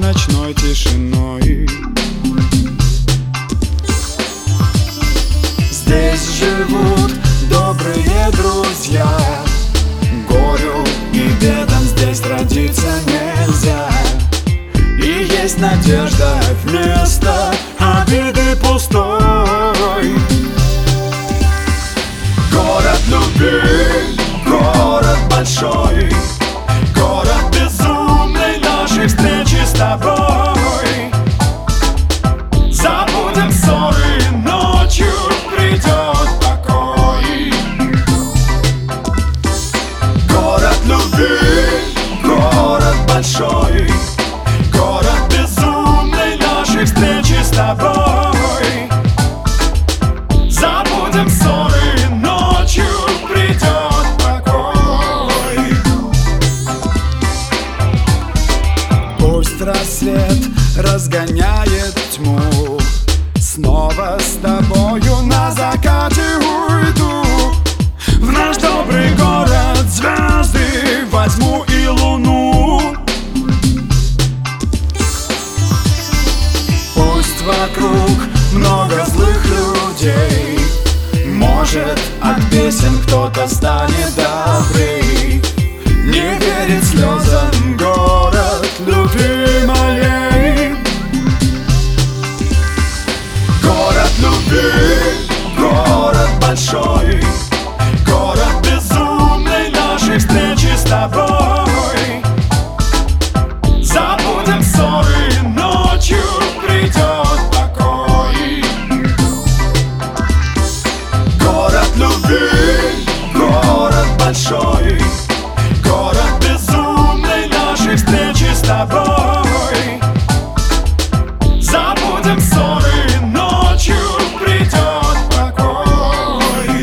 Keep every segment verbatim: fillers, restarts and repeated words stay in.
ночной тишиной. Здесь живут добрые друзья, горю и бедам здесь родиться нельзя. И есть надежда вместо обиды пустой. Город любви, город большой, город безумный нашей встречи с тобой. Забудем ссоры, ночью придет покой. Город любви, город большой, город безумный нашей встречи с тобой. Забудем ссоры, ночью придет покой. Пусть рассвет разгоняет тьму, снова с тобою на закате уйду. В наш добрый город звезды возьму и луну. Пусть вокруг много злых людей, может, от песен кто-то станет добрый. Не верит слезам город любви моей. Город любви, город большой, город безумный нашей встречи с тобой. Забудем ссоры, ночью придет покой. Город любви, город большой, город безумный нашей встречи с тобой. Забудем ссоры, ночью придет покой.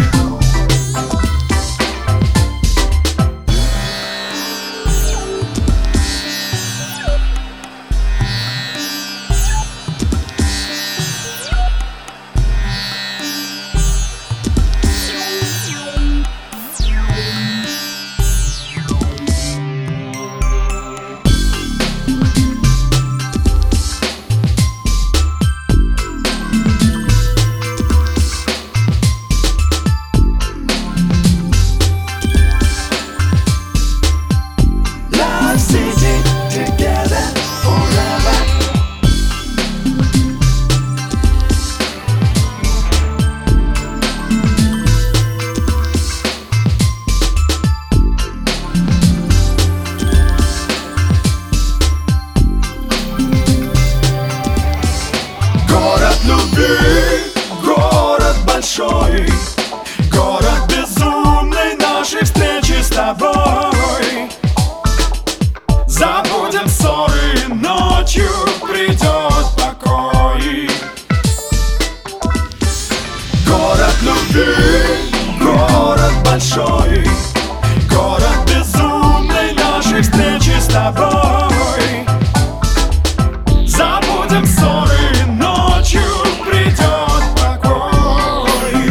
Город большой, город безумный нашей встречи с тобой. Забудем ссоры, ночью придет покой. Город любви, город большой, город безумный нашей встречи с тобой. Забудем ссоры, ночью придет покой.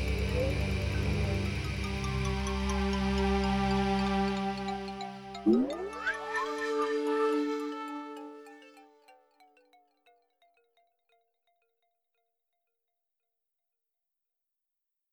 Mm-hmm.